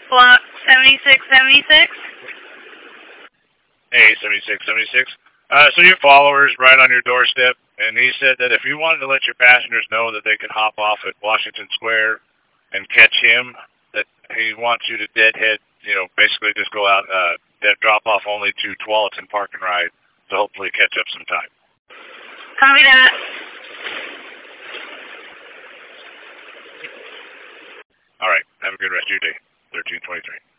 Block 7676. Hey, 7676. So your follower's right on your doorstep, and he said that if you wanted to let your passengers know that they could hop off at Washington Square and catch him, that he wants you to deadhead, basically just go out, drop off only to Tualatin Park and Ride to hopefully catch up some time. Copy that. All right. Have a good rest of your day. 1323.